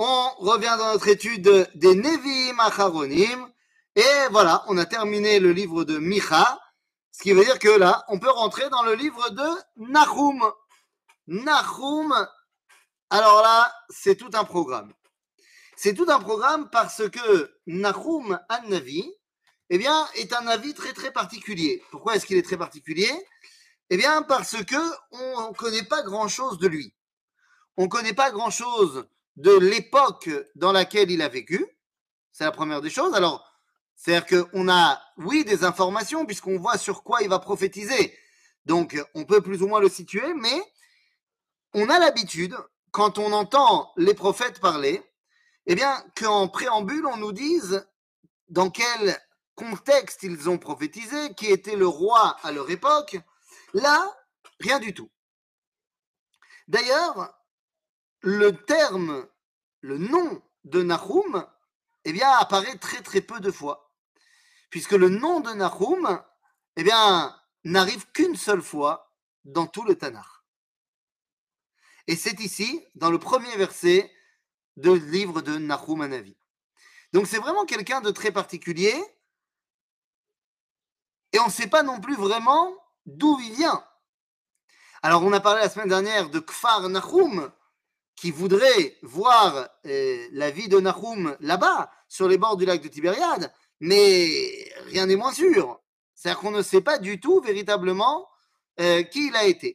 On revient dans notre étude des Nevi'im Acharonim. Et voilà, on a terminé le livre de Micha. Ce qui veut dire que là, on peut rentrer dans le livre de Nahum. Nahum, alors là, c'est tout un programme. C'est tout un programme parce que Nahum An-Navi, eh bien, est un avis très très particulier. Pourquoi est-ce qu'il est très particulier? Eh bien, parce que on ne connaît pas grand-chose de lui. On ne connaît pas grand-chose de l'époque dans laquelle il a vécu. C'est la première des choses. Alors, c'est-à-dire qu'on a, oui, des informations, puisqu'on voit sur quoi il va prophétiser. Donc, on peut plus ou moins le situer, mais on a l'habitude, quand on entend les prophètes parler, eh bien, qu'en préambule, on nous dise dans quel contexte ils ont prophétisé, qui était le roi à leur époque. Là, rien du tout. D'ailleurs, le terme, le nom de Nahum, eh bien, apparaît très très peu de fois. Puisque le nom de Nahum, eh bien, n'arrive qu'une seule fois dans tout le Tanakh. Et c'est ici, dans le premier verset du livre de Nahum Hanavi. Donc c'est vraiment quelqu'un de très particulier, et on ne sait pas non plus vraiment d'où il vient. Alors on a parlé la semaine dernière de Kfar Nahum, qui voudrait voir la vie de Nahum là-bas, sur les bords du lac de Tibériade, mais rien n'est moins sûr. C'est-à-dire qu'on ne sait pas du tout véritablement qui il a été.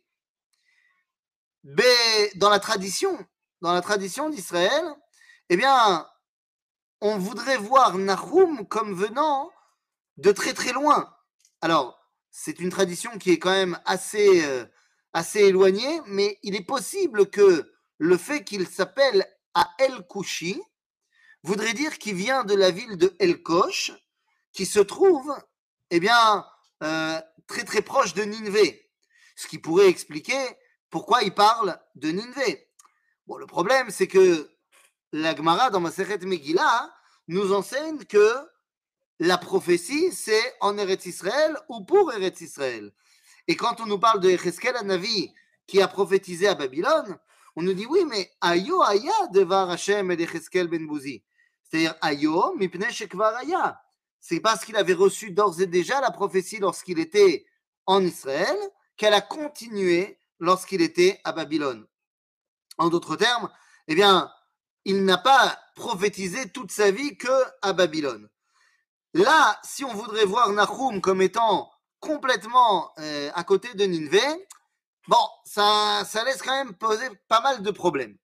Mais dans la tradition d'Israël, eh bien, on voudrait voir Nahum comme venant de très très loin. Alors, c'est une tradition qui est quand même assez éloignée, mais il est possible que le fait qu'il s'appelle à El-Kouchi voudrait dire qu'il vient de la ville de El-Kosh, qui se trouve, eh bien, très très proche de Ninvé. Ce qui pourrait expliquer pourquoi il parle de Ninvé. Bon, le problème, c'est que la Gemara dans Masechet Megillah nous enseigne que la prophétie, c'est en Eretz Israël ou pour Eretz Israël. Et quand on nous parle de Yecheskel Hanavi qui a prophétisé à Babylone, on nous dit oui, mais Ayo Aya devar Hashem et Yecheskel ben Bouzi. C'est-à-dire Ayo mipnei shekvar Aya. C'est parce qu'il avait reçu d'ores et déjà la prophétie lorsqu'il était en Israël qu'elle a continué lorsqu'il était à Babylone. En d'autres termes, eh bien, il n'a pas prophétisé toute sa vie que à Babylone. Là, si on voudrait voir Nahum comme étant complètement à côté de Ninvé, bon, ça laisse quand même poser pas mal de problèmes.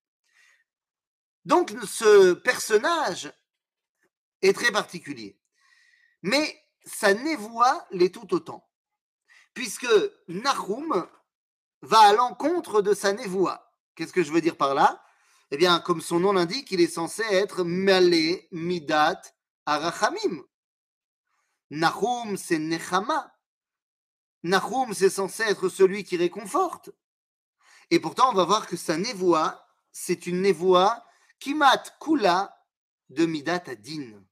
Donc, ce personnage est très particulier. Mais sa névoie l'est tout autant. Puisque Nahum va à l'encontre de sa névoie. Qu'est-ce que je veux dire par là? Eh bien, comme son nom l'indique, il est censé être Malé Midat Arachamim. Nahum, c'est Nechama. Nahum, c'est censé être celui qui réconforte. Et pourtant, on va voir que sa névoie, c'est une névoie Kimat Kula de Midat Adin.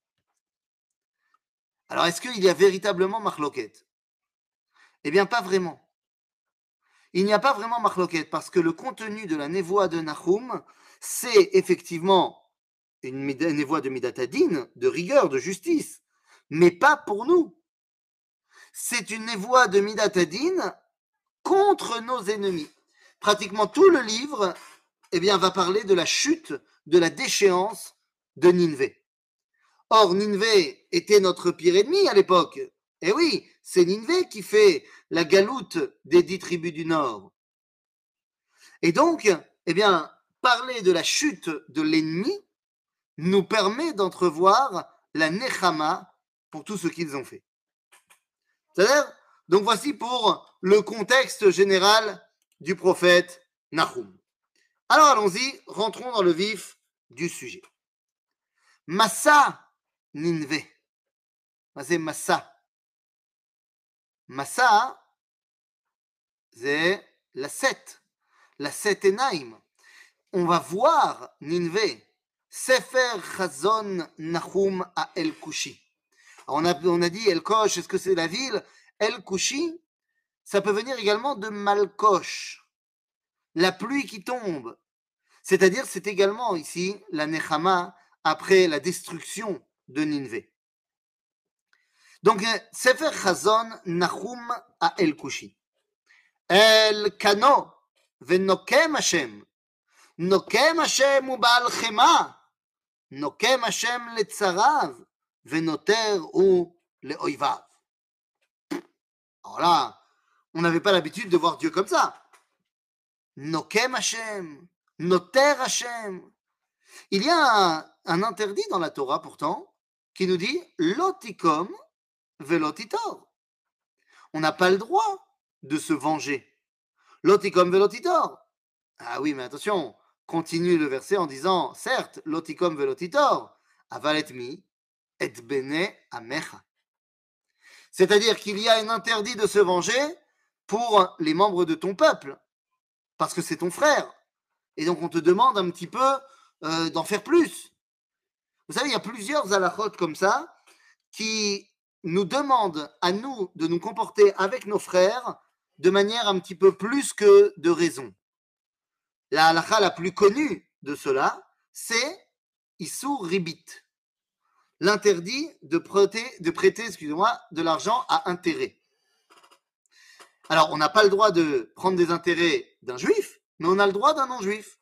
Alors, est-ce qu'il y a véritablement Marloquet? Eh bien, pas vraiment. Il n'y a pas vraiment Marloquet parce que le contenu de la névoie de Nahum, c'est effectivement une névoie de Midat Adin, de rigueur, de justice, mais pas pour nous. C'est une névoie de Midat Adin contre nos ennemis. Pratiquement tout le livre eh bien, va parler de la chute, de la déchéance de Ninvé. Or, Ninvé était notre pire ennemi à l'époque. Et oui, c'est Ninvé qui fait la galoute des 10 tribus du Nord. Et donc, eh bien, parler de la chute de l'ennemi nous permet d'entrevoir la Nechama pour tout ce qu'ils ont fait. C'est-à-dire, donc voici pour le contexte général du prophète Nahum. Alors allons-y, rentrons dans le vif du sujet. Massa Ninvé. C'est Massa. Massa, c'est la Set Enaim. On va voir Ninvé. Sefer Chazon Nahum à El-Kouchi. On a dit El-Kosh, est-ce que c'est la ville? El-Kouchi, ça peut venir également de Malkosh, la pluie qui tombe. C'est-à-dire, c'est également ici la Nechama après la destruction de Ninvé. Donc, Sefer Chazon Nahum à El Kushi. El Kano, Venokem Hashem. Nokem Hashem ou Baal Chema. Nokem Hashem letzarav. Venoter ou leoivav. Alors là, on n'avait pas l'habitude de voir Dieu comme ça. Nokem Hashem. Noter Hashem. Il y a un interdit dans la Torah pourtant qui nous dit Lotikom velotitor. On n'a pas le droit de se venger. Lotikom velotitor. Ah oui, mais attention, continue le verset en disant certes, Lotikom velotitor, avalet mi et bene amecha. C'est-à-dire qu'il y a un interdit de se venger pour les membres de ton peuple, parce que c'est ton frère. Et donc on te demande un petit peu d'en faire plus. Vous savez, il y a plusieurs halachot comme ça qui nous demandent à nous de nous comporter avec nos frères de manière un petit peu plus que de raison. La halacha la plus connue de cela, c'est Issur Ribit, l'interdit de prêter excusez-moi, de l'argent à intérêt. Alors, on n'a pas le droit de prendre des intérêts d'un juif, mais on a le droit d'un non-juif.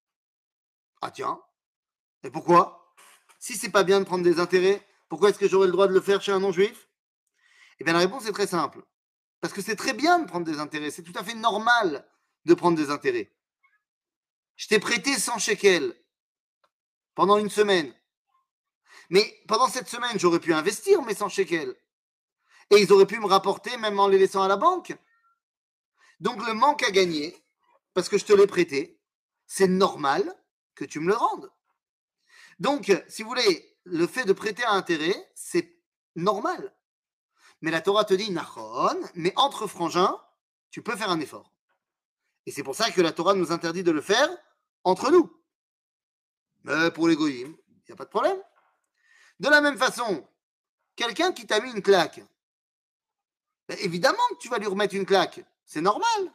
Ah tiens, et pourquoi? Si c'est pas bien de prendre des intérêts, pourquoi est-ce que j'aurais le droit de le faire chez un non-juif? Eh bien, la réponse est très simple. Parce que c'est très bien de prendre des intérêts, c'est tout à fait normal de prendre des intérêts. Je t'ai prêté 100 shekels pendant une semaine. Mais pendant cette semaine, j'aurais pu investir mes 100 shekels. Et ils auraient pu me rapporter même en les laissant à la banque. Donc le manque à gagner, parce que je te l'ai prêté, c'est normal que tu me le rendes. Donc, si vous voulez, le fait de prêter à intérêt, c'est normal. Mais la Torah te dit, Nachon, mais entre frangins, tu peux faire un effort. Et c'est pour ça que la Torah nous interdit de le faire entre nous. Mais pour les goyim, il n'y a pas de problème. De la même façon, quelqu'un qui t'a mis une claque, ben évidemment que tu vas lui remettre une claque. C'est normal.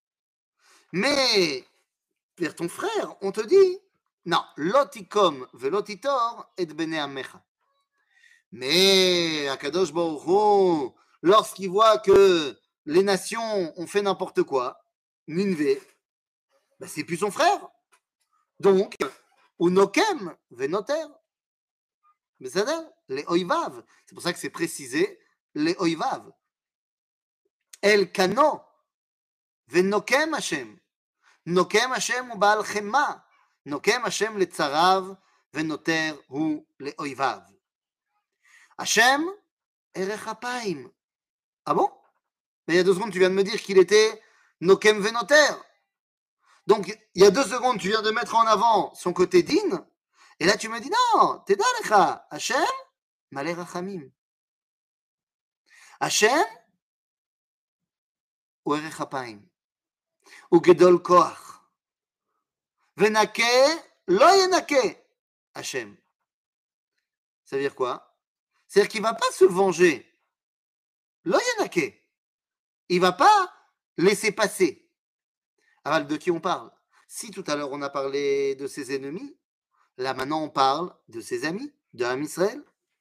Mais, vers ton frère, on te dit, non, lotikom velotitor et bene amecha. Mais, Akadosh Baruch Hu, lorsqu'il voit que les nations ont fait n'importe quoi, Ninvé, ben c'est plus son frère. Donc, unokem venoter. Mais ça donne les oivav. C'est pour ça que c'est précisé les oivav. El kano venokem Hashem. Nokem Hashem ou baal chema. Nokem Hashem letzarav venoter hu leoivav. Hashem erech hapaim. Ah bon? Mais il y a 2 secondes, tu viens de me dire qu'il était nokem venoter. Donc, il y a 2 secondes, tu viens de mettre en avant son côté din. Et là, tu me dis, non, t'es d'Alecha. Hashem, malé rachamim. Hashem, ou erech hapaim. Ou gedol koach. Venake, lo yenake. Hashem. Ça veut dire quoi? C'est-à-dire qu'il ne va pas se venger. Lo yenake. Il ne va pas laisser passer. Alors, de qui on parle? Si tout à l'heure on a parlé de ses ennemis, là maintenant on parle de ses amis, de Am Israël.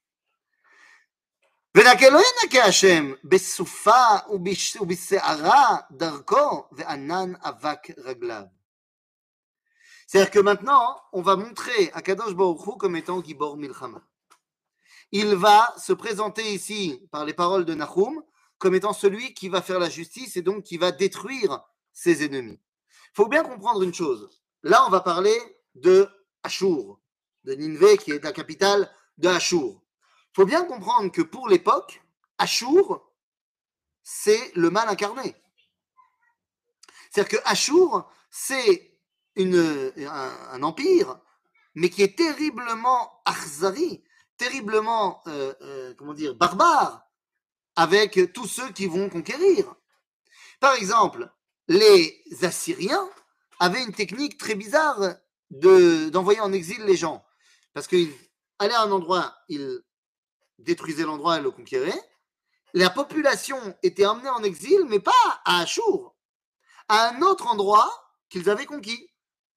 ונקה לא ינקה השם בסופה ובשערה דרכו וענן אבק רגליו. C'est-à-dire que maintenant, on va montrer à Kadosh Baruch Hu comme étant Gibor Milchama. Il va se présenter ici, par les paroles de Nahum, comme étant celui qui va faire la justice et donc qui va détruire ses ennemis. Il faut bien comprendre une chose. Là, on va parler de Ashur, de Ninvé, qui est la capitale de Ashur. Il faut bien comprendre que pour l'époque, Ashur, c'est le mal incarné. C'est-à-dire que Ashur, c'est un empire, mais qui est terriblement akhzari, terriblement, barbare, avec tous ceux qui vont conquérir. Par exemple, les Assyriens avaient une technique très bizarre d'envoyer en exil les gens. Parce qu'ils allaient à un endroit, ils détruisaient l'endroit et le conquéraient. La population était emmenée en exil, mais pas à Ashur, à un autre endroit qu'ils avaient conquis.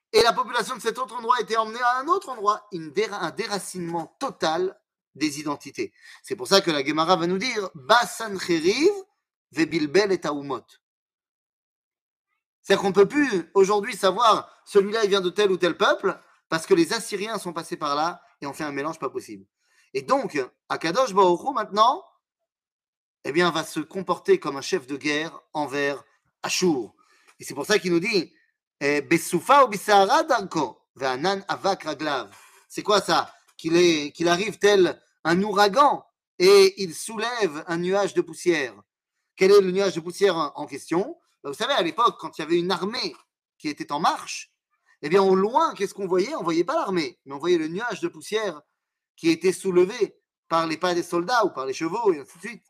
Et la population de cet autre endroit était emmenée à un autre endroit, un déracinement total des identités. C'est pour ça que la Gemara va nous dire Basan Cheriv vebilbel et Taumot. C'est-à-dire qu'on ne peut plus aujourd'hui savoir celui-là il vient de tel ou tel peuple parce que les Assyriens sont passés par là et ont fait un mélange pas possible. Et donc, Akadosh Baruch Hu maintenant, eh bien, va se comporter comme un chef de guerre envers Ashur. Et c'est pour ça qu'il nous dit Besoufa ou Bisahara Darko, Ve'anan Avak Raglav. C'est quoi ça? Qu'il arrive tel un ouragan et il soulève un nuage de poussière. Quel est le nuage de poussière en question? Vous savez, à l'époque, quand il y avait une armée qui était en marche, eh bien, au loin, qu'est-ce qu'on voyait? On ne voyait pas l'armée, mais on voyait le nuage de poussière qui était soulevé par les pas des soldats ou par les chevaux, et ainsi de suite.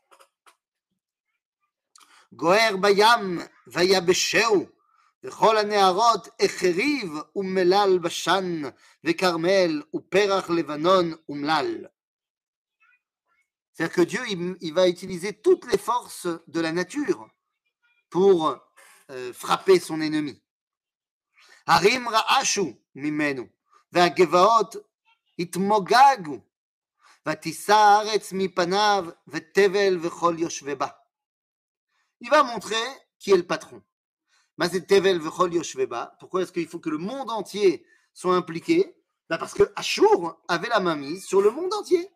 גוער בים ויבשהו וכל הנהרות החריב ומלל בשן וכרמל ופרח לבנון ומלל. C'est-à-dire que Dieu il va utiliser toutes les forces de la nature pour frapper son ennemi. הרים רעשו ממנו והגבעות התמוגגו ותישא הארץ מפניו ותבל וכל יושבי בה. Il va montrer qui est le patron. Pourquoi est-ce qu'il faut que le monde entier soit impliqué? Parce que Ashur avait la main mise sur le monde entier.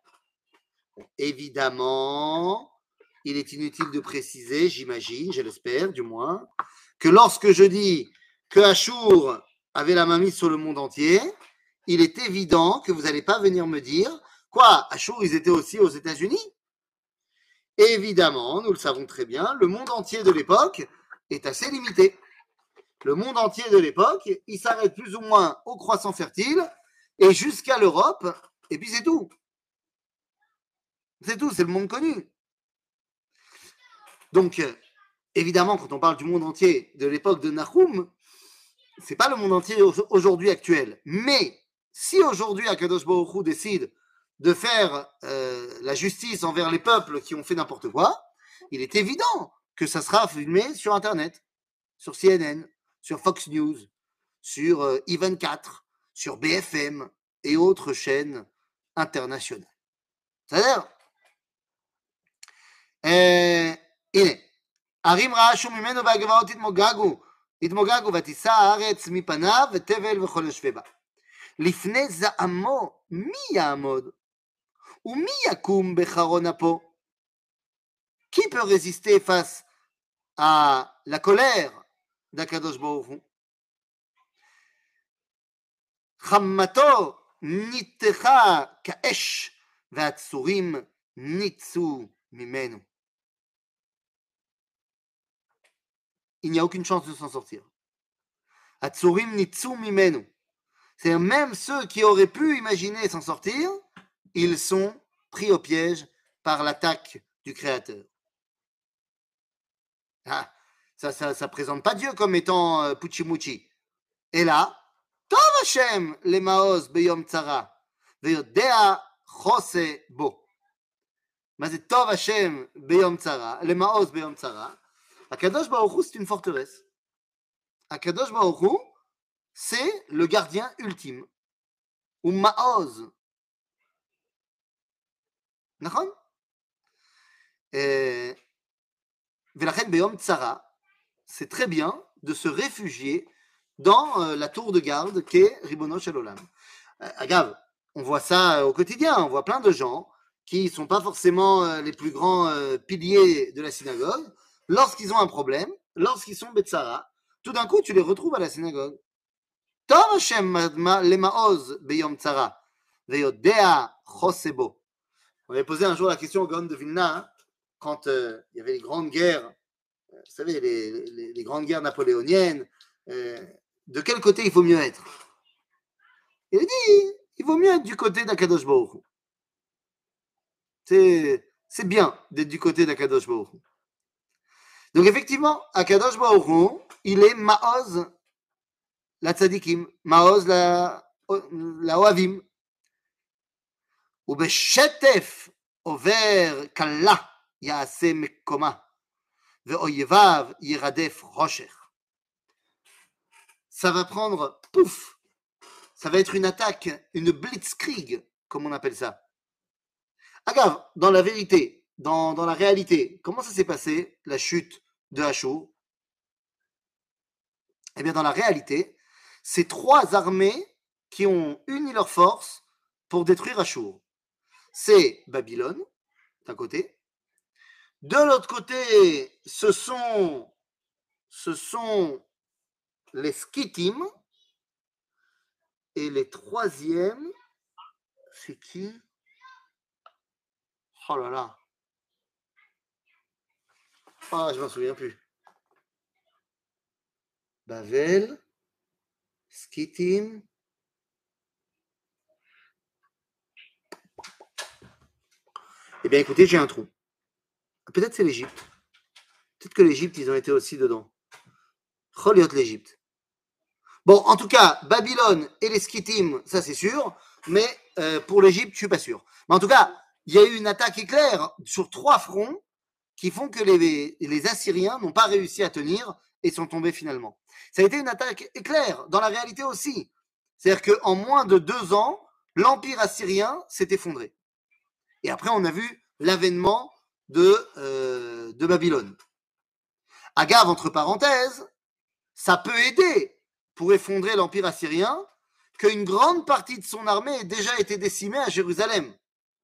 Évidemment, il est inutile de préciser, j'imagine, je l'espère du moins, que lorsque je dis que Ashur avait la main mise sur le monde entier, il est évident que vous n'allez pas venir me dire quoi, Ashur, ils étaient aussi aux États-Unis? Évidemment, nous le savons très bien, le monde entier de l'époque est assez limité. Le monde entier de l'époque, il s'arrête plus ou moins au croissant fertile et jusqu'à l'Europe, et puis c'est tout. C'est tout, c'est le monde connu. Donc, évidemment, quand on parle du monde entier de l'époque de Nahum, c'est pas le monde entier aujourd'hui actuel. Mais si aujourd'hui Akadosh Baruch Hu décide de faire la justice envers les peuples qui ont fait n'importe quoi, il est évident que ça sera filmé sur Internet, sur CNN, sur Fox News, sur I24, sur BFM et autres chaînes internationales. C'est-à-dire, הנה, ערים רעשו ממנו והגבעות התמוגגו ותישא הארץ מפניו ותבל וכל יושבי בה. לפני זעמו מי יעמוד? ומי יקום בחרון אפו? Qui peut résister face à la colère d'Akadosh Baruch Hu? חמתו ניתחה כאש והצורים ניצו ממנו. Il n'y a aucune chance de s'en sortir. Hatsurim nitsu mimenu. C'est même ceux qui auraient pu imaginer s'en sortir, ils sont pris au piège par l'attaque du Créateur. Ah, ça présente pas Dieu comme étant Puchimuchi. Et là, Tov Hashem le maoz beyom tzara, veyodea chose bo. Mais c'est Tov Hashem beyom tzara, le maoz beyom tzara. Akadosh Baruch Hu, c'est une forteresse. Akadosh Baruch Hu, c'est le gardien ultime. Ou Maoz. D'accord? Velachen Beyom Tzara, c'est très bien de se réfugier dans la tour de garde qu'est Ribono Shel Olam. Agave, on voit ça au quotidien, on voit plein de gens qui ne sont pas forcément les plus grands piliers de la synagogue. Lorsqu'ils ont un problème, lorsqu'ils sont Betsara, tout d'un coup, tu les retrouves à la synagogue. Tov Hashem le maoz beyom tzara, veyodea chosebo. On avait posé un jour la question au Gaon de Vilna, hein, quand il y avait les grandes guerres, vous savez, les grandes guerres napoléoniennes, de quel côté il faut mieux être? Il a dit, il vaut mieux être du côté d'Akadosh Baruch Hu. C'est bien d'être du côté d'Akadosh Baruch Hu. Donc effectivement, Akadosh Baruch Hu, il est Maoz la tzadikim, Maoz la Oavim. ובשטף עובר קלה יעשה מקומה, ואויביו ירדף חושך. ça va prendre, pouf, ça va être une attaque, une blitzkrieg, comme on appelle ça. Agave, dans la vérité, dans la réalité, comment ça s'est passé, la chute de Achour? Eh bien, dans la réalité, c'est 3 armées qui ont uni leurs forces pour détruire Achour. C'est Babylone, d'un côté. De l'autre côté, ce sont les Skittim. Et les troisièmes, c'est qui? Oh là là. Ah, je m'en souviens plus. Bavel, Skittim. Eh bien, écoutez, j'ai un trou. Peut-être c'est l'Égypte. Peut-être que l'Égypte, ils ont été aussi dedans. Choliot l'Égypte. Bon, en tout cas, Babylone et les Skittim, ça c'est sûr. Mais pour l'Égypte, je suis pas sûr. Mais en tout cas, il y a eu une attaque éclair sur 3 fronts qui font que les Assyriens n'ont pas réussi à tenir et sont tombés finalement. Ça a été une attaque éclair, dans la réalité aussi. C'est-à-dire qu'en moins de 2 ans, l'Empire assyrien s'est effondré. Et après, on a vu l'avènement de Babylone. Agave, entre parenthèses, ça peut aider pour effondrer l'Empire assyrien qu'une grande partie de son armée ait déjà été décimée à Jérusalem.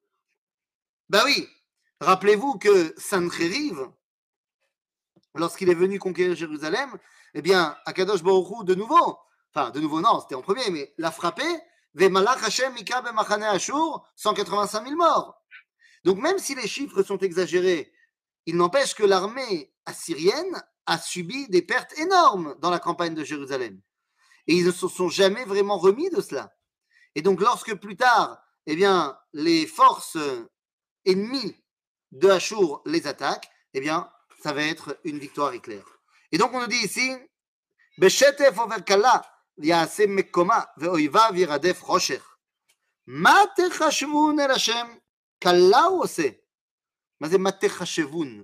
Ben oui, rappelez-vous que Sancheriv, lorsqu'il est venu conquérir Jérusalem, eh bien, Akadosh Baruch Hu, de nouveau non, c'était en premier, mais l'a frappé, Vemalach Hashem Mika Bemachane Ashur, 185 000 morts. Donc même si les chiffres sont exagérés, il n'empêche que l'armée assyrienne a subi des pertes énormes dans la campagne de Jérusalem. Et ils ne se sont jamais vraiment remis de cela. Et donc lorsque plus tard, eh bien, les forces ennemies de Ashur les attaquent, eh bien, ça va être une victoire éclair. Et donc on nous dit ici, Beshetef over kala, ya'aseh mekoma, ve'oivav yiradef chosher. Ma techashvun el Hashem, kala הוא עושה. מה זה מה techashvun?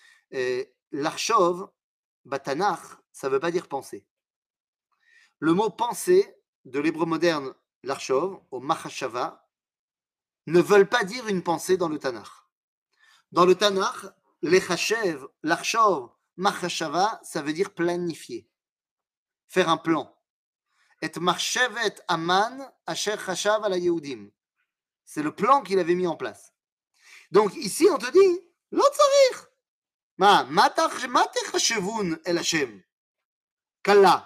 L'archov, Batanach, ça ne veut pas dire penser. Le mot penser, de l'hébreu moderne, l'archov, au machashava, ne veulent pas dire une pensée dans le Tanakh. Dans le Tanakh, l'echashev, l'archov, machashava, ça veut dire planifier, faire un plan. Et marchevet aman asher chashav ala yehudim. C'est le plan qu'il avait mis en place. Donc ici, on te dit, lo tzarich. מה תחשבון אל השם? קלה.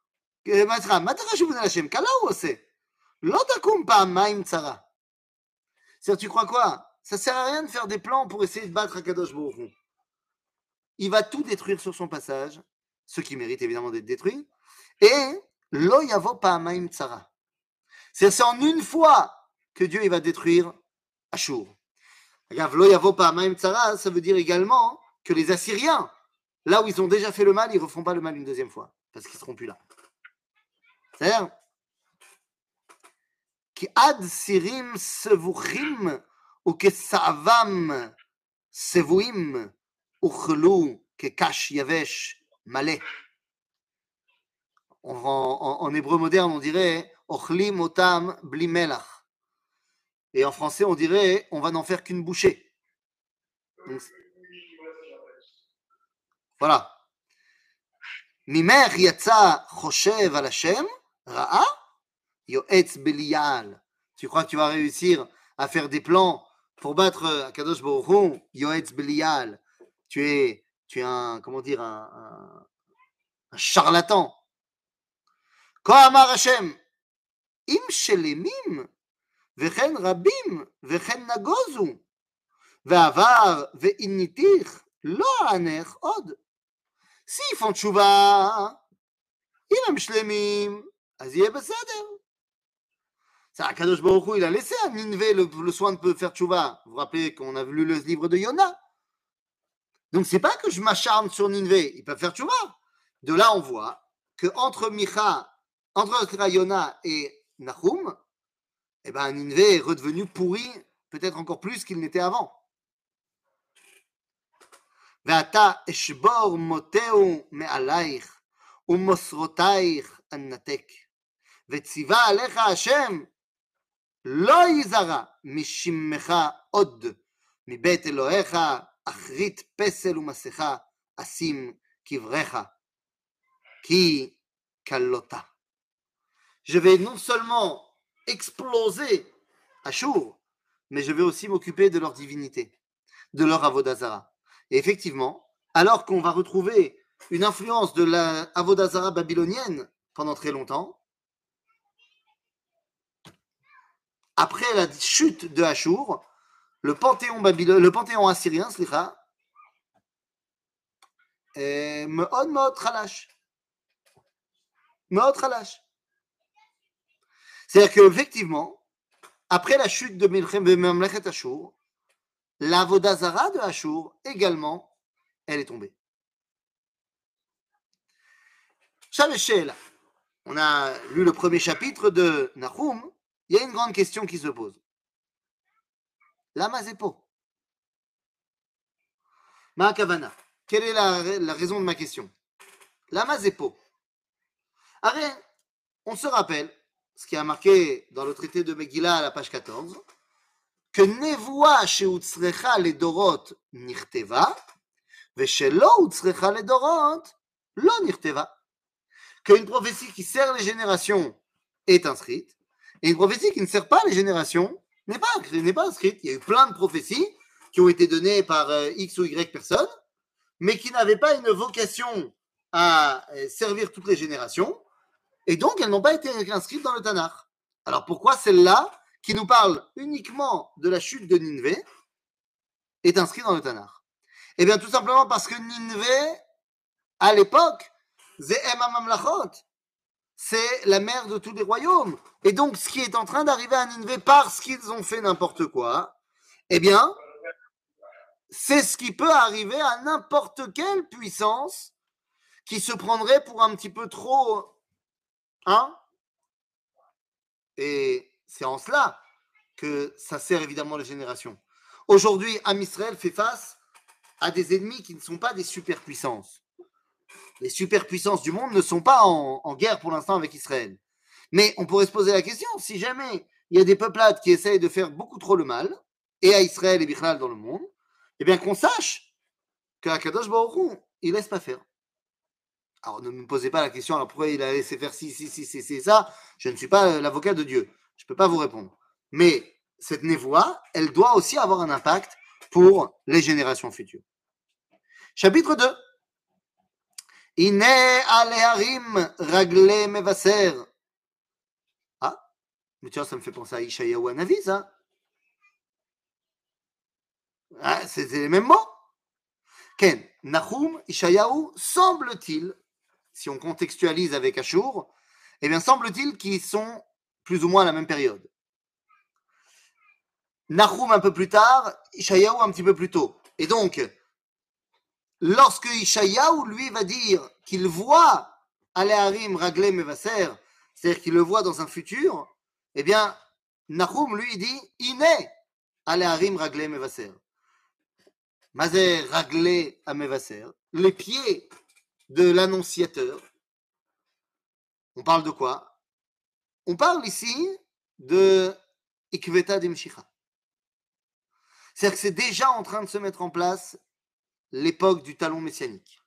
מה תחשבון אל השם? קלה הוא עושה. לא תקום פעמיים צרה. C'est-à-dire, tu crois quoi? Ça sert à rien de faire des plans pour essayer de battre Akadosh Baruch Hu. Il va tout détruire sur son passage, ce qui mérite évidemment d'être détruit, et lo yavo pa'amayim tsara. C'est en une fois que Dieu il va détruire Ashur. Regarde, lo yavo pa'amayim tsara, ça veut dire également que les Assyriens, là où ils ont déjà fait le mal, ils ne refont pas le mal une deuxième fois, parce qu'ils ne seront plus là. C'est-à-dire, ki ad sirim sevuchim ou kesa'avam sevuim uchlu kekash yavesh malé. En hébreu moderne, on dirait ochlim otam bli melach. Et en français, on dirait on va n'en faire qu'une bouchée. Donc, voilà. Mimer yatsa choshev al Hashem ra'a yoetz belial. Tu crois que tu vas réussir à faire des plans pour battre Akadosh Baruch Hu? Yoetz belial. Tu es un, comment dire, un charlatan. כה אמר השם, אם שלמים וכן רבים וכן נגוזו, ועבר ועיניתיך לא אענך עוד. s'ils font tchouva, אם הם שלמים, אז יהיה בסדר. Ça, Akadosh Baruch Hu, il a laissé à Ninvé le soin de faire tchouva. Vous vous rappelez qu'on a lu le livre de Yona. Donc c'est pas que je m'acharne sur Ninvé, ils peuvent faire tchouva. De là on voit que entre Yona et Nahum, eh ben, Ninvé est redevenu pourri, peut-être encore plus qu'il n'était avant. Ve'ata eshbor moteu me'alaych u'mosrotaych annattek. Vetziva alecha Hashem lo yizara mishimmecha od mibet Elohecha achrit pesel umasecha asim kivrecha ki kalota. Je vais non seulement exploser Ashur, mais je vais aussi m'occuper de leur divinité, de leur avodah zara. Et effectivement, alors qu'on va retrouver une influence de la avodah zara babylonienne pendant très longtemps, après la chute de Ashur, le panthéon assyrien, slicha, est מאוד חלש. מאוד חלש. C'est-à-dire qu'effectivement, après la chute de Mamlechet Ashur, la avodah zara de Ashur également, elle est tombée. Shaveshela, on a lu le premier chapitre de Nahum, il y a une grande question qui se pose. Lama zepo? Ma kavana? Quelle est la raison de ma question? Lama zepo? Arrête, on se rappelle ce qui a marqué dans le traité de Megillah à la page 14, que Nevoa sheutzrecha ledorot nirteva, veshelo utzrecha ledorot lo nirteva. Qu'une prophétie qui sert les générations est inscrite, et une prophétie qui ne sert pas les générations n'est pas inscrite. Il y a eu plein de prophéties qui ont été données par X ou Y personnes, mais qui n'avaient pas une vocation à servir toutes les générations, et donc elles n'ont pas été inscrites dans le Tanakh. Alors pourquoi celle-là, qui nous parle uniquement de la chute de Ninvé, est inscrite dans le Tanakh? Eh bien tout simplement parce que Ninvé, à l'époque, c'est la mère de tous les royaumes. Et donc, ce qui est en train d'arriver à Ninvé parce qu'ils ont fait n'importe quoi, eh bien, c'est ce qui peut arriver à n'importe quelle puissance qui se prendrait pour un petit peu trop... Hein? Et c'est en cela que ça sert évidemment les générations. Aujourd'hui, Am Israël fait face à des ennemis qui ne sont pas des superpuissances. Les superpuissances du monde ne sont pas en guerre pour l'instant avec Israël. Mais on pourrait se poser la question, si jamais il y a des peuplades qui essayent de faire beaucoup trop le mal, et à Israël et Bichlal dans le monde, eh bien qu'on sache qu'Akadosh Baruch Hu, il laisse pas faire. Alors ne me posez pas la question, alors pourquoi il a laissé faire ci, ça? Je ne suis pas l'avocat de Dieu, je ne peux pas vous répondre. Mais cette névoie, elle doit aussi avoir un impact pour les générations futures. Chapitre 2. Ine aleharim ragle mevaser. Ah, mais tiens, ça me fait penser à Ishayahu Hanavi, ça. Ah, c'est les mêmes mots. Ken, Nahum, Ishayahu, semble-t-il, si on contextualise avec Ashur, eh bien, semble-t-il qu'ils sont plus ou moins à la même période. Nahum un peu plus tard, Ishayahu un petit peu plus tôt. Et donc, lorsque Ishayahu, lui, va dire qu'il voit Aleharim Ragle Mevaser, c'est-à-dire qu'il le voit dans un futur, eh bien, Nahum, lui, dit Iné Aleharim Ragle Mevaser. Mazé Ragle Mevaser, les pieds de l'annonciateur. On parle de quoi? On parle ici de Ikveta Dimshicha. C'est-à-dire que c'est déjà en train de se mettre en place l'époque du talon messianique.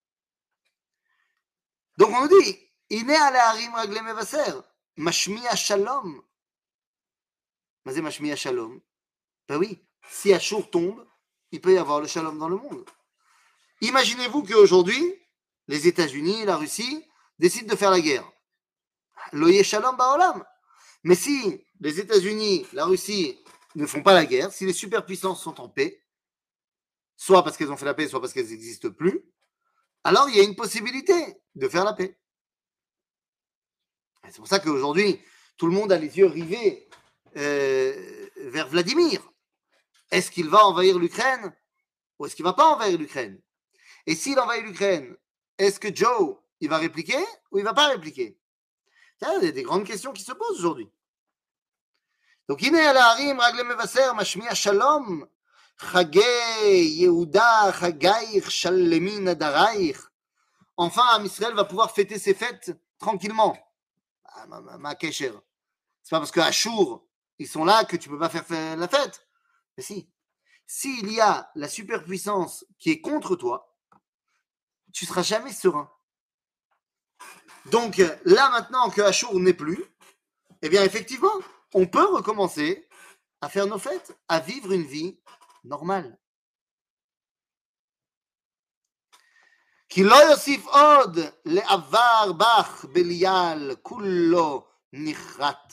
Donc on nous dit, Iné aleharim ragle mevaser, mashmiya shalom. Mazé mashmiya shalom. Ben oui, si Ashur tombe, il peut y avoir le shalom dans le monde. Imaginez-vous qu'aujourd'hui, les États-Unis et la Russie décident de faire la guerre. Loye shalom ba'olam. Mais si les États-Unis, la Russie ne font pas la guerre, si les superpuissances sont en paix, soit parce qu'elles ont fait la paix, soit parce qu'elles n'existent plus, alors il y a une possibilité de faire la paix. Et c'est pour ça qu'aujourd'hui, tout le monde a les yeux rivés vers Vladimir. Est-ce qu'il va envahir l'Ukraine ou est-ce qu'il ne va pas envahir l'Ukraine? Et s'il envahit l'Ukraine, est-ce que Joe, il va répliquer ou il ne va pas répliquer? Il y a des grandes questions qui se posent aujourd'hui. Donc, Iné aleharim ragle mevaser mashmiya shalom. Chagei Yehuda, Chagaich, Shalemin, Adaraich. Enfin, Am Israël va pouvoir fêter ses fêtes tranquillement. Ma kécher. C'est pas parce que Achour, ils sont là que tu peux pas faire la fête. Mais si. S'il y a la superpuissance qui est contre toi, tu seras jamais serein. Donc là maintenant que Achour n'est plus, eh bien effectivement, on peut recommencer à faire nos fêtes, à vivre une vie normale. כי לא יוסיף עוד לעבר בך בליעל, כולו נחרט.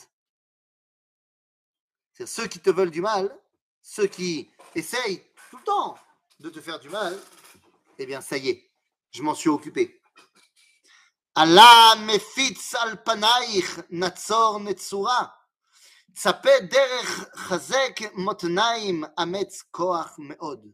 C'est ceux qui te veulent du mal, ceux qui essayent tout le temps de te faire du mal, eh bien ça y est, je m'en suis occupé. עלה מפיץ על פנייך נצור נצורה, צפה דרך חזק מותניים אמץ כוח מאוד.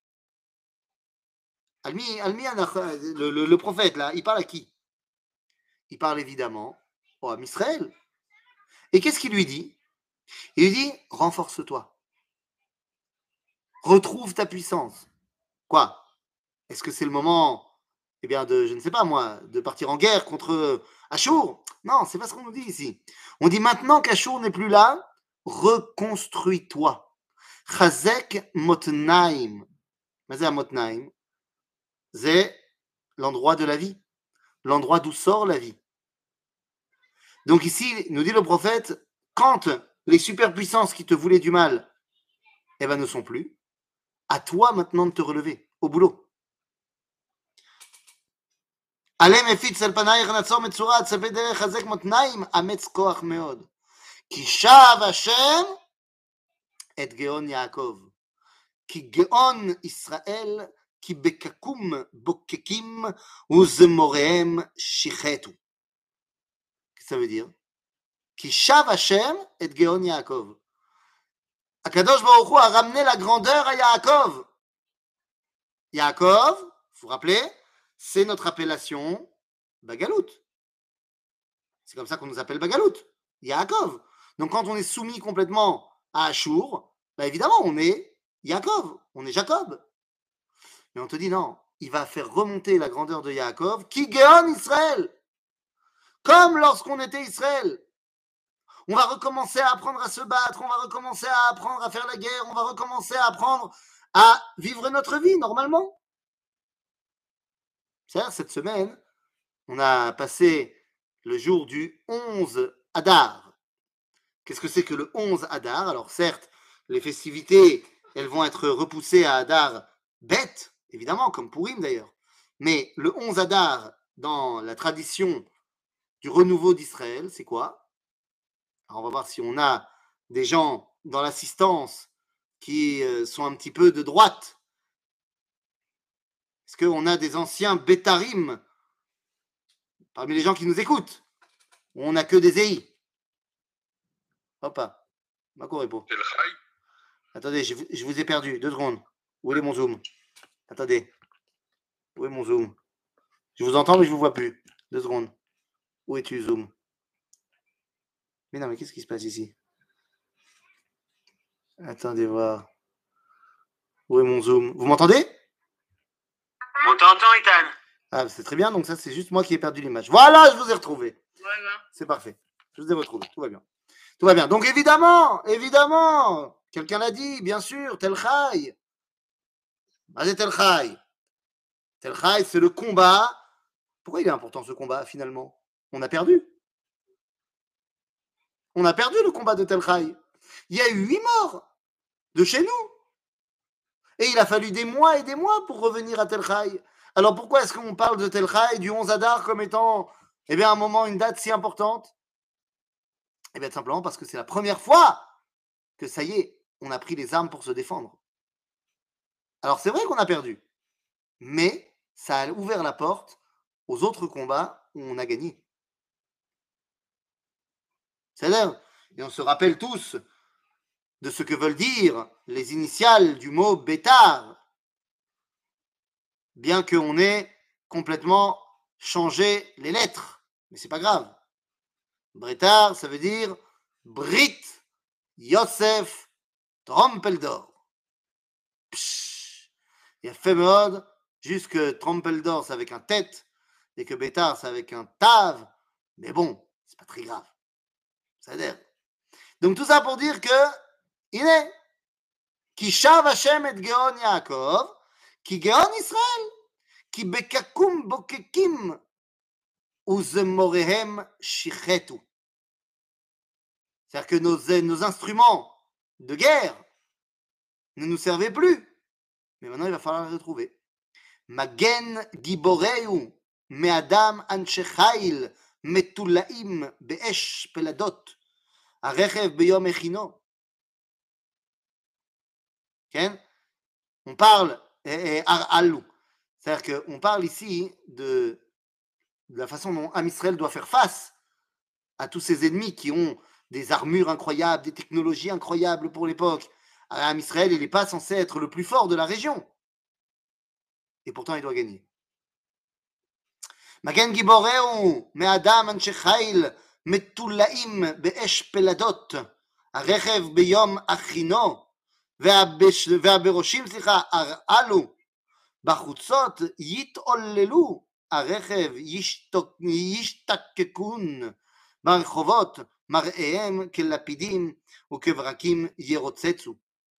Le prophète là, il parle à qui? Il parle évidemment au Ham Israël. Et qu'est-ce qu'il lui dit? Il lui dit, renforce-toi. Retrouve ta puissance. Quoi? Est-ce que c'est le moment, eh bien, je ne sais pas moi, de partir en guerre contre Achour? Non, c'est pas ce qu'on nous dit ici. On dit maintenant qu'Achour n'est plus là, reconstruis-toi. Chazek motnaim. Mazé motnaim. C'est l'endroit de la vie, l'endroit d'où sort la vie. Donc ici, nous dit le prophète, quand les superpuissances qui te voulaient du mal, eh ben, ne sont plus, à toi maintenant de te relever, au boulot. עלה מפיץ על פנייך נצור מצורה, צפה דרך חזק מותניים, אמץ כוח מאוד. כי שב השם את גאון יעקב. כי גאון ישראל, כי בקקום בוקקים וזמוריהם שיחתו. Qu'est-ce que ça veut dire? כי שב השם את גאון יעקב. הקדוש ברוך הוא a ramené la grandeur à Yaakov. Yaakov, vous vous rappelez, c'est notre appellation Bagalout. C'est comme ça qu'on nous appelle Bagalout, Yaakov. Donc quand on est soumis complètement à Achour, bah évidemment on est Yaakov, on est Jacob. Mais on te dit non, il va faire remonter la grandeur de Yaakov, qui Géon Israël. Comme lorsqu'on était Israël. On va recommencer à apprendre à se battre, on va recommencer à apprendre à faire la guerre, on va recommencer à apprendre à vivre notre vie normalement. C'est-à-dire, cette semaine, on a passé le jour du 11 Adar. Qu'est-ce que c'est que le 11 Adar? Alors certes, les festivités, elles vont être repoussées à Adar bête, évidemment, comme Purim d'ailleurs. Mais le 11 Adar, dans la tradition du renouveau d'Israël, c'est quoi? Alors on va voir si on a des gens dans l'assistance qui sont un petit peu de droite. Est-ce qu'on a des anciens bétarim parmi les gens qui nous écoutent? Ou on n'a que des EI? Hop, ma correpo. Attendez, je vous ai perdu. 2 secondes. Où est mon zoom? Attendez. Où est mon zoom? Je vous entends, mais je ne vous vois plus. 2 secondes. Où es-tu, zoom? Mais non, mais qu'est-ce qui se passe ici? Attendez voir. Où est mon zoom? Vous m'entendez? On t'entend, Ethan. Ah, c'est très bien. Donc ça, c'est juste moi qui ai perdu l'image. Voilà, je vous ai retrouvé. Voilà. C'est parfait. Je vous ai retrouvé. Tout va bien. Tout va bien. Donc évidemment, quelqu'un l'a dit, bien sûr, Tel Chai. Allez, Tel Chai. Tel Chai, c'est le combat. Pourquoi il est important ce combat finalement? On a perdu. On a perdu le combat de Tel Chai. Il y a eu 8 morts de chez nous. Et il a fallu des mois et des mois pour revenir à Tel Chai. Alors pourquoi est-ce qu'on parle de Tel Chai, du 11 Adar, comme étant un moment, une date si importante? Eh bien, simplement parce que c'est la première fois que ça y est, on a pris les armes pour se défendre. Alors c'est vrai qu'on a perdu, mais ça a ouvert la porte aux autres combats où on a gagné. C'est-à-dire, et on se rappelle tous de ce que veulent dire les initiales du mot Bétar, bien qu'on ait complètement changé les lettres, mais c'est pas grave. Bétar, ça veut dire Brit Yosef Trompeldor. Il y a fait mode, juste que Trompeldor c'est avec un tête et que Bétar c'est avec un tav. Mais bon, c'est pas très grave. Ça veut dire. Donc tout ça pour dire que, הנה, כי שב השם את גאון יעקב, כי גאון ישראל, כי בקקום בוקקים וזמוריהם שיחתו. C'est-à-dire que nos instruments de guerre ne nous servaient plus. Mais maintenant, il va falloir les retrouver. Magen giboreu me'adam anshe chayil metulaim be'esh peladot הרכב ביום מכינו. כן? On parle, ar'alou. C'est-à-dire qu'on parle ici de la façon dont Am Israël doit faire face à tous ces ennemis qui ont des armures incroyables, des technologies incroyables pour l'époque. Am Israël, il n'est pas censé être le plus fort de la région. Et pourtant, il doit gagner. Magen giboreu me'adam anshe chayil metulaim be'esh peladot הרכב ביום הכינו והבראשים, הרעלו בחוצות יתעוללו הרכב ישתקקון ברחובות מראיהם כלפידים וכברקים ירוצצו.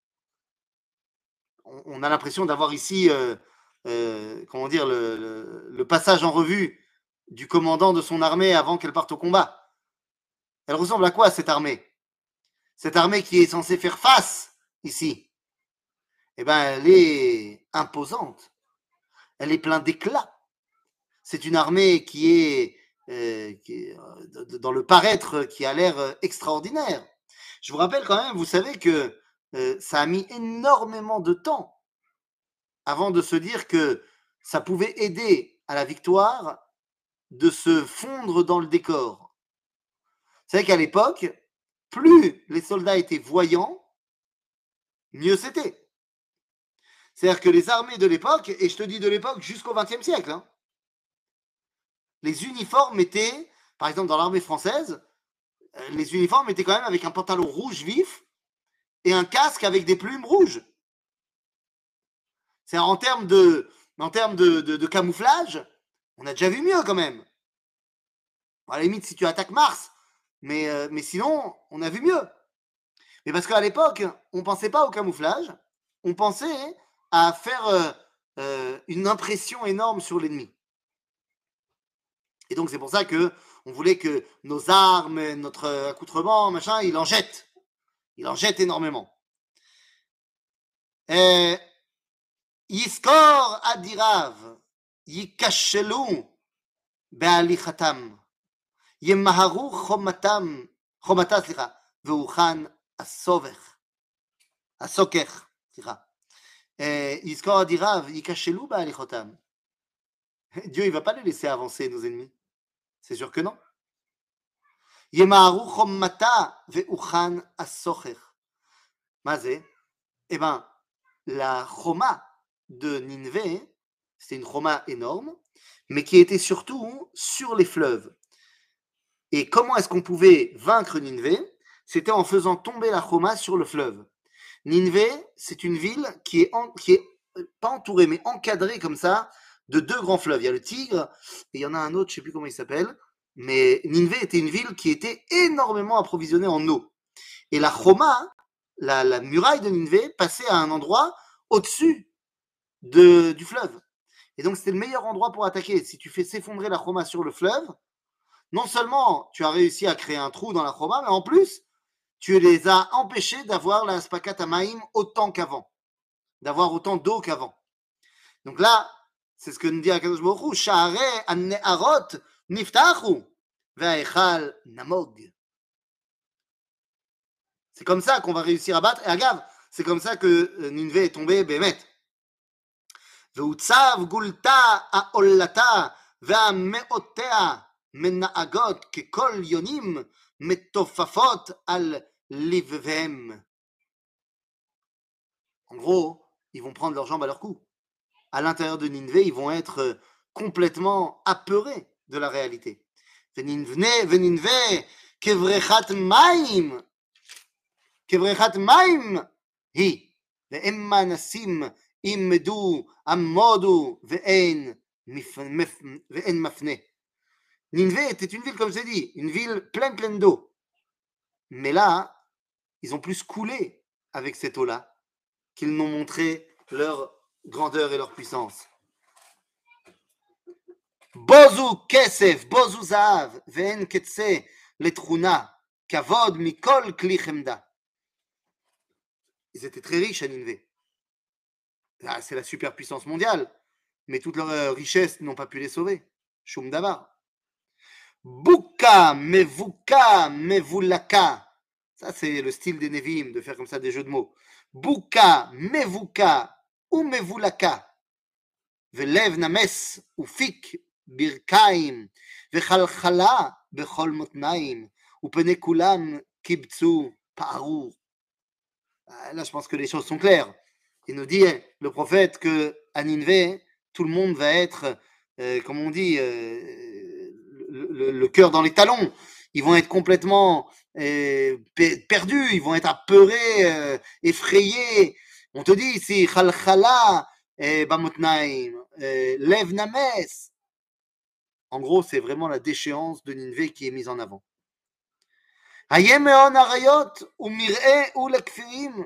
On a l'impression d'avoir ici comment dire, le passage en revue du commandant de son armée avant qu'elle parte au combat. Elle ressemble à quoi cette armée? Cette armée qui est censée faire face ici, eh ben, elle est imposante. Elle est pleine d'éclat. C'est une armée qui est dans le paraître qui a l'air extraordinaire. Je vous rappelle quand même, vous savez que ça a mis énormément de temps avant de se dire que ça pouvait aider à la victoire de se fondre dans le décor. Vous savez qu'à l'époque, plus les soldats étaient voyants, mieux c'était. C'est-à-dire que les armées de l'époque, et je te dis de l'époque jusqu'au XXe siècle, hein, les uniformes étaient, par exemple dans l'armée française, les uniformes étaient quand même avec un pantalon rouge vif et un casque avec des plumes rouges. C'est en termes de camouflage, on a déjà vu mieux quand même. À la limite, si tu attaques Mars, mais sinon, on a vu mieux. Mais parce qu'à l'époque, on ne pensait pas au camouflage, on pensait à faire une impression énorme sur l'ennemi. Et donc, c'est pour ça qu'on voulait que nos armes, notre accoutrement, machin, il en jette. Il en jette énormément. Yiskor adirav, yikashelu be'alichatam. ימהרו חומתה, והוכן הסוכך, יזכור אדיריו, ייכשלו בהליכותם. Dieu, il ne va pas les laisser avancer, nos ennemis. C'est sûr que non. ימהרו חומתה, והוכן הסוכך. מה זה? Eh bien, la choma de Ninvé, c'était une choma énorme, mais qui était surtout sur les fleuves. Et comment est-ce qu'on pouvait vaincre Ninvé? C'était en faisant tomber la Choma sur le fleuve. Ninvé, c'est une ville qui est pas entourée, mais encadrée comme ça de deux grands fleuves. Il y a le Tigre et il y en a un autre, je ne sais plus comment il s'appelle. Mais Ninvé était une ville qui était énormément approvisionnée en eau. Et la Choma, la muraille de Ninvé, passait à un endroit au-dessus du fleuve. Et donc c'était le meilleur endroit pour attaquer. Si tu fais s'effondrer la Choma sur le fleuve, non seulement tu as réussi à créer un trou dans la Choma, mais en plus, tu les as empêchés d'avoir la Aspakat Hamaim autant qu'avant, d'avoir autant d'eau qu'avant. Donc là, c'est ce que nous dit Akadosh Baruch Hu, Sha'arei an-ne'arot niftachu ve'ha'echal namog. C'est comme ça qu'on va réussir à battre. Et Agav, c'est comme ça que Ninvé est tombé Bémet. Ve'utzav gulta ha'ollata ve'ameotea מנהגות ככל יונים מתופפות על לבביהם. En gros, ils vont prendre leurs jambes à leur cou. À l'intérieur de Ninvé, ils vont être complètement apeurés de la réalité. Veninvé, kevrechat maim hi, ve'emma nasim immedu ammodu ve'en mafne. Ninvé était une ville, comme je l'ai dit, une ville pleine d'eau. Mais là, ils ont plus coulé avec cette eau-là qu'ils n'ont montré leur grandeur et leur puissance. Bozu kesef, bozu zahav, ve'en ketse letruna, kavod mikol kli chemda. Ils étaient très riches à Ninvé. Là, c'est la superpuissance mondiale, mais toutes leurs richesses n'ont pas pu les sauver. Shum davar. Buka, mevulaka. Ça, c'est le style des Nevi'im, de faire comme ça des jeux de mots. Buka, mevuka, ou mevulaka. Velev names, ufik, birkaim, vechalchala, bechol motnaim, upene kulam, kibtsu, pa'arur. Là, je pense que les choses sont claires. Il nous dit, le prophète, que à Ninvé, tout le monde va être, comme on dit, le cœur dans les talons. Ils vont être complètement perdus, ils vont être apeurés, effrayés. On te dit ici, chalchala, bamotnaim, lev names. En gros, c'est vraiment la déchéance de Ninvé qui est mise en avant. Hayem me'on arayot, umir'e ulekfirim.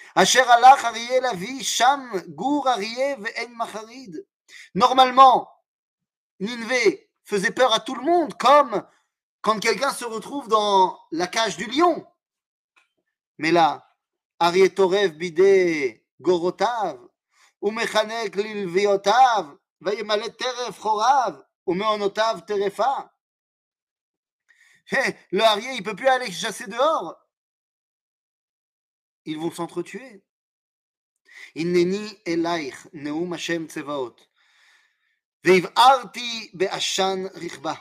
Normalement, Ninvé faisait peur à tout le monde, comme quand quelqu'un se retrouve dans la cage du lion. Mais là, Arié Torev bidé gorotav, ou mechanek lilviotav, vayemalet teref chorav, ou meonotav terefa. Le Arié, il ne peut plus aller chasser dehors. Ils vont s'entretuer. הנני אלייך נאום השם צבאות והבערתי בעשן רכבה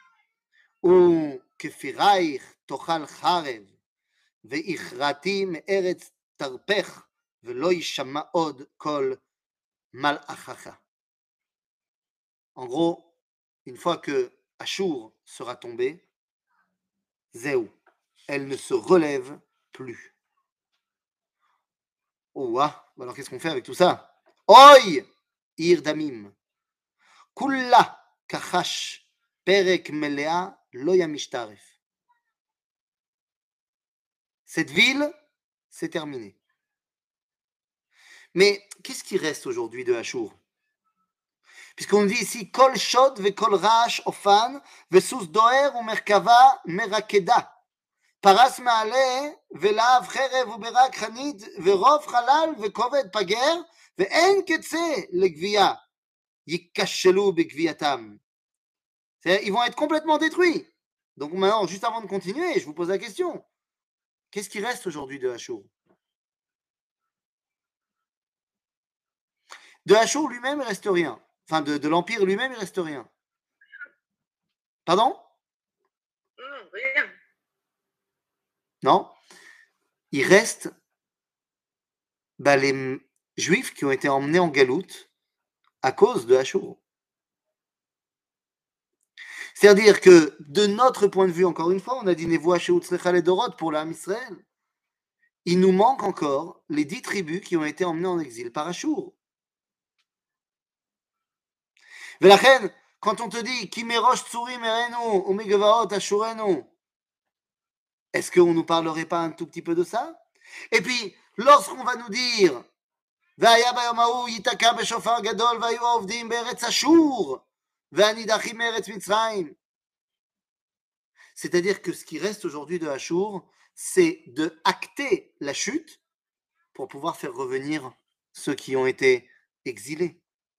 וכפירייך תאכל חרב והכרעתי מארץ תרפך ולא יישמע עוד קול מלאכך. En gros, une fois que Ashur sera tombé, Zéou, elle ne se relève plus. Oh, alors qu'est-ce qu'on fait avec tout ça? Oi, Ir Damim. Kulla kachash perek melea lo yamishtaref. Cette ville, c'est terminé. Mais qu'est-ce qui reste aujourd'hui de Ashur? Puisqu'on dit ici Kol shod ve kol raash ofan ve sus doer u merkava merakeda. פרס מעלה ולהב חרב וברק חנית ורוב חלל וכובד פגר ואין קצה לגבייה ייכשלו בגבייתם. Ils vont être complètement détruits. Donc maintenant, juste avant de continuer, je vous pose la question. Qu'est-ce qui reste aujourd'hui de Ashur? De Ashur lui-même, il ne reste rien. Enfin, de l'Empire lui-même, il ne reste rien. Pardon? Rien. Non. Il reste les Juifs qui ont été emmenés en galoute à cause de Ashur. C'est-à-dire que, de notre point de vue, encore une fois, on a dit Nevo Ashur Tzlecha Ledorot pour l'âme Israël. Il nous manque encore les 10 tribus qui ont été emmenées en exil par Ashur. Velachen, quand on te dit Kimerosh Tsurim Erenu, Umegevaot Ashurenu, est-ce qu'on ne nous parlerait pas un tout petit peu de ça? Et puis, lorsqu'on va nous dire Vaya Bayomahu Yitaka Beshofar Gadol Vayu Ovdim Beretz Ashur Vanidachim Eretz Mitzrayim. C'est-à-dire que ce qui reste aujourd'hui de Ashur, c'est de acter la chute pour pouvoir faire revenir ceux qui ont été exilés.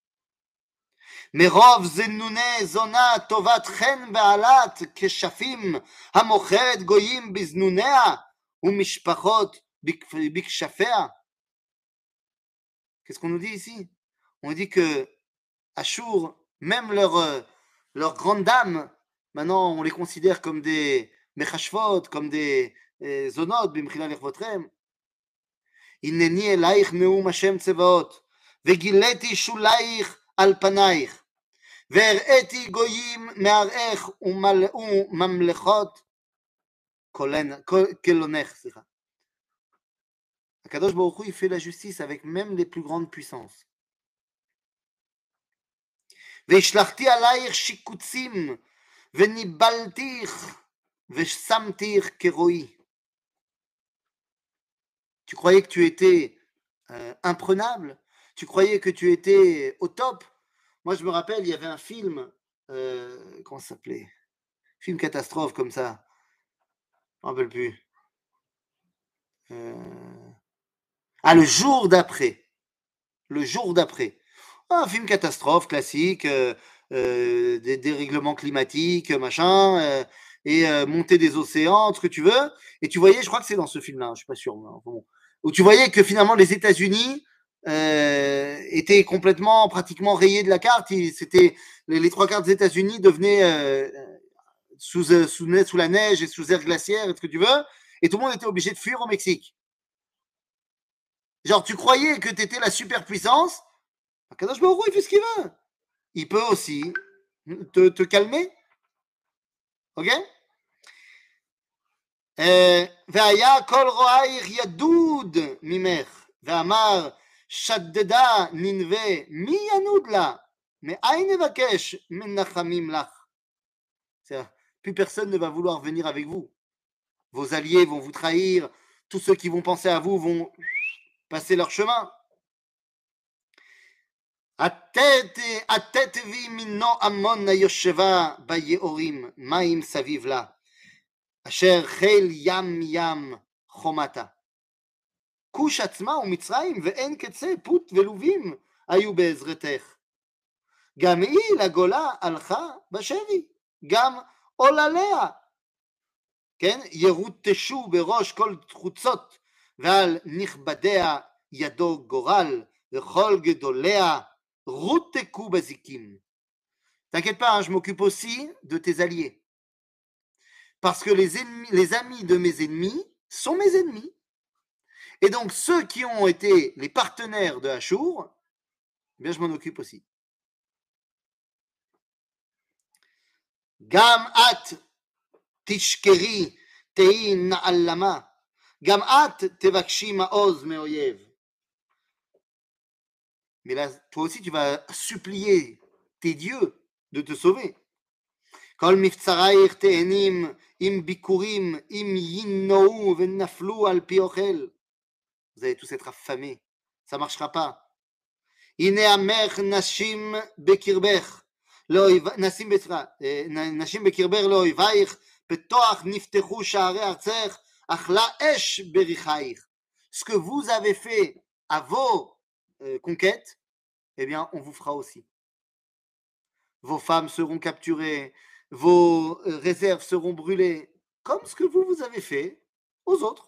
מרוב זנוני זונה טובת חן בעלת כשפים המוכרת גויים בזנוניה ומשפחות בכשפיה. Qu'est-ce qu'on nous dit ici? On dit que Ashur, même leurs grandes dames, maintenant on les considère comme des mechashvot, comme des zonot, b'mchila lechvotrem. הנני אלייך נאום השם צבאות וגיליתי שולייך על פנייך והראיתי גויים מערך ומלאו ממלכות כלונך. Akadosh Baruch Hu, il fait la justice avec même les plus grandes puissances. והשלחתי עלייך שיקוצים Venibaltir vesamtir keroi. Tu croyais que tu étais imprenable? Tu croyais que tu étais au top? Moi, je me rappelle, il y avait un film, comment ça s'appelait? Film catastrophe comme ça. Je ne me rappelle plus. Ah, le jour d'après. Le jour d'après. Un film catastrophe classique, des dérèglements climatiques, machin, et montée des océans, ce que tu veux. Et tu voyais, je crois que c'est dans ce film-là, je ne suis pas sûr, mais enfin bon, où tu voyais que finalement les États-Unis étaient complètement, pratiquement rayés de la carte. C'était les trois quarts des États-Unis devenaient sous la neige et sous air glaciaire, et ce que tu veux. Et tout le monde était obligé de fuir au Mexique. Genre, tu croyais que tu étais la superpuissance. Kadosh Baruch Hu, il fait ce qu'il veut. Il peut aussi te calmer. Ok? והיה כל רועייך ידוד ממך, ואמר שדדה ננבה, מי ינוד לה? מאין נבקש מנחמים לך? Plus personne ne va vouloir venir avec vous. Vos alliés vont vous trahir. Tous ceux qui vont penser à vous vont passer leur chemin. התתבי מינו עמון היושבה ביעורים, מים סביב לה, אשר חיל ים ים חומתה. כוש עצמה ומצרים ואין קצה, פוט ולובים היו בעזרתך. גם היא לגולה הלכה בשבי, גם עולליה. כן? ירוטשו בראש כל חוצות, ועל נכבדיה ידו גורל, וכל גדוליה רוטקו בזיקים. T'inquiète pas, hein, je m'occupe aussi de tes alliés. Parce que les amis de mes ennemis sont mes ennemis. Et donc, ceux qui ont été les partenaires de Achour, eh bien, je m'en occupe aussi. Gam at tishkeri tei na'allama. Gam at tevakshi ma'oz me'oyev. Mais là, toi aussi, tu vas supplier tes dieux de te sauver. Kol miftsaraich te'enim im bikurim im yinnou venaflou al pi ochel. Vous allez tous être affamés. Ça ne marchera pas. Ine amech nashim bekirbech. נשים בקרבר לאויבייך, פתוח נפתחו שערי ארצך, אכלה אש בריחייך. Ce que vous avez fait à vos conquêtes, eh bien, on vous fera aussi. Vos femmes seront capturées, vos réserves seront brûlées, comme ce que vous avez fait aux autres.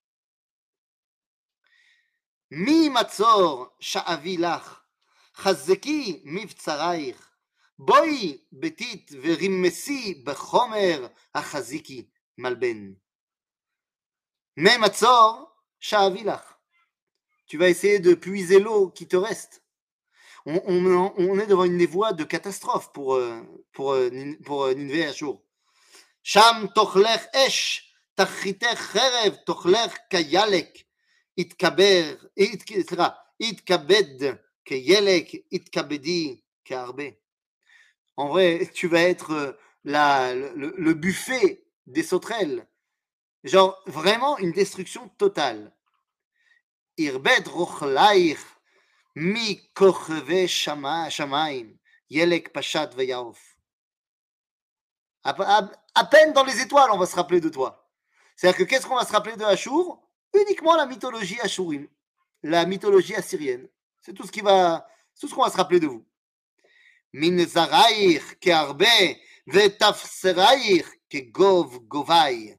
Mi matzor sha'avi lach, chazeki mivtsarayich, boi betit verimesi bechomer achaziki malben. Mi matzor sha'avi lach. Tu vas essayer de puiser l'eau qui te reste. On est devant une névoie de catastrophe pour Ninvé et Achour. Sham tochlech esh, tachitech cherev, tochlech kayalek, itkaber, itkabed kayelek, itkabedi kaarbe. En vrai, tu vas être le buffet des sauterelles. Genre, vraiment une destruction totale. Irbed rochlaich, mi kocheve shamaim, yelek pashat veyaof. À peine dans les étoiles, on va se rappeler de toi. C'est-à-dire que qu'est-ce qu'on va se rappeler de Achour? Uniquement la mythologie achourim, la mythologie assyrienne. C'est tout ce qu'on va se rappeler de vous. Min zaraich ke'arbe vetafseraich ke'gov govai.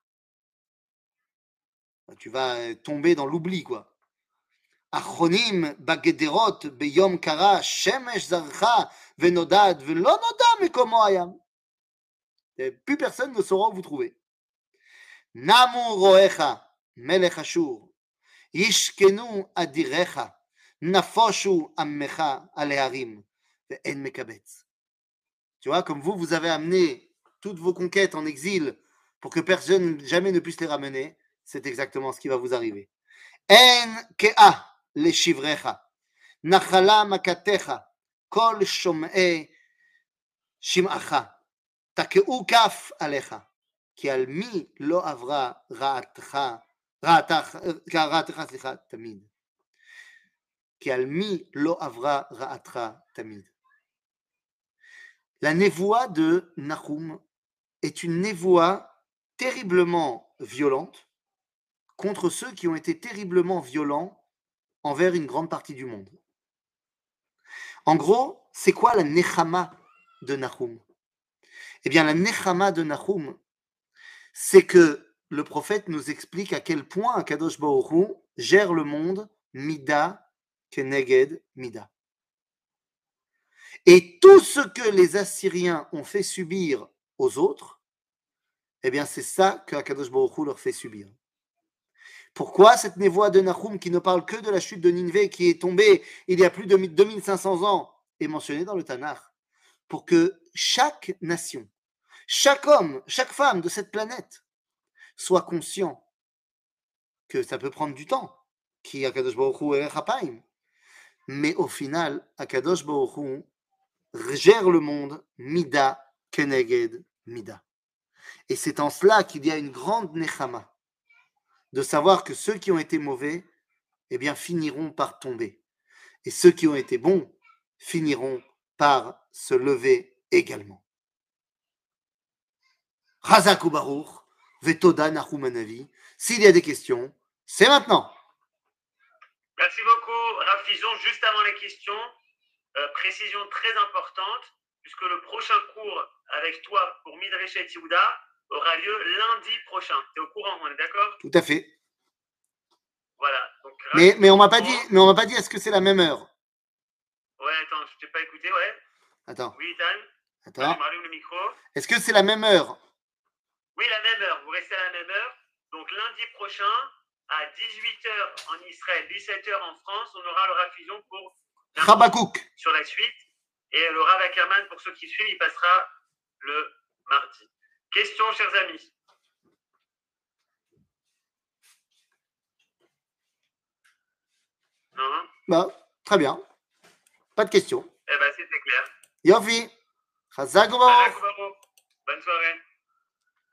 Tu vas tomber dans l'oubli, quoi. Achronim bagederot beyom kara shemesh zarcha venodad velo noda mekomo hayam. Plus personne ne saura où vous trouver. Namu roecha melech Ashur yishkenu adirecha nafoshu ammecha aleharim ve'en mekabetz. Tu vois, comme vous avez amené toutes vos conquêtes en exil pour que personne jamais ne puisse les ramener, c'est exactement ce qui va vous arriver. En ke'a leshivrecha nachala makatecha kol shom'e shim'acha. Takeu kaf alecha, ki al mi lo avra ra'atecha tamid. Ki al mi lo avra ra'atra tamid. La névoie de Nahum est une névoie terriblement violente contre ceux qui ont été terriblement violents envers une grande partie du monde. En gros, c'est quoi la nechama de Nahum? Eh bien, la nechama de Nahum, c'est que le prophète nous explique à quel point Akadosh Baruch Hu gère le monde mida keneged mida. Et tout ce que les Assyriens ont fait subir aux autres, eh bien, c'est ça que Akadosh Baruch Hu leur fait subir. Pourquoi cette névoie de Nahum qui ne parle que de la chute de Nineveh qui est tombée il y a plus de 2500 ans est mentionnée dans le Tanakh? Pour que chaque nation, chaque homme, chaque femme de cette planète soit conscient que ça peut prendre du temps, qui Akadosh Baruch Hu Erech Hapaim, mais au final, Akadosh Baruch Hu gère le monde mida keneged mida. Et c'est en cela qu'il y a une grande nechama, de savoir que ceux qui ont été mauvais, eh bien, finiront par tomber. Et ceux qui ont été bons finiront par se lever également. Chazak ou Baruch, Vetoda Nahum Hanavi. S'il y a des questions, c'est maintenant. Merci beaucoup, Rav Fison. Juste avant les questions, précision très importante, puisque le prochain cours avec toi pour Midreshet Yehuda aura lieu lundi prochain. Tu es au courant, on est d'accord? Tout à fait. Voilà. Donc, Mais on m'a pas dit, est-ce que c'est la même heure? Ouais, attends, je t'ai pas écouté, ouais. Attends. Oui, Ethan. Attends. Je m'allume le micro. Est-ce que c'est la même heure? Oui, la même heure. Vous restez à la même heure. Donc lundi prochain, à 18h en Israël, 17h en France, on aura le Rav Fison pour Chabakouk. Sur la suite. Et le Rav Ackerman, pour ceux qui suivent, il passera le mardi. Question, chers amis. Non? Bah, très bien. Pas de questions. Eh ben, c'était clair. Yofi. Chazak ou Baruch. Bonne soirée.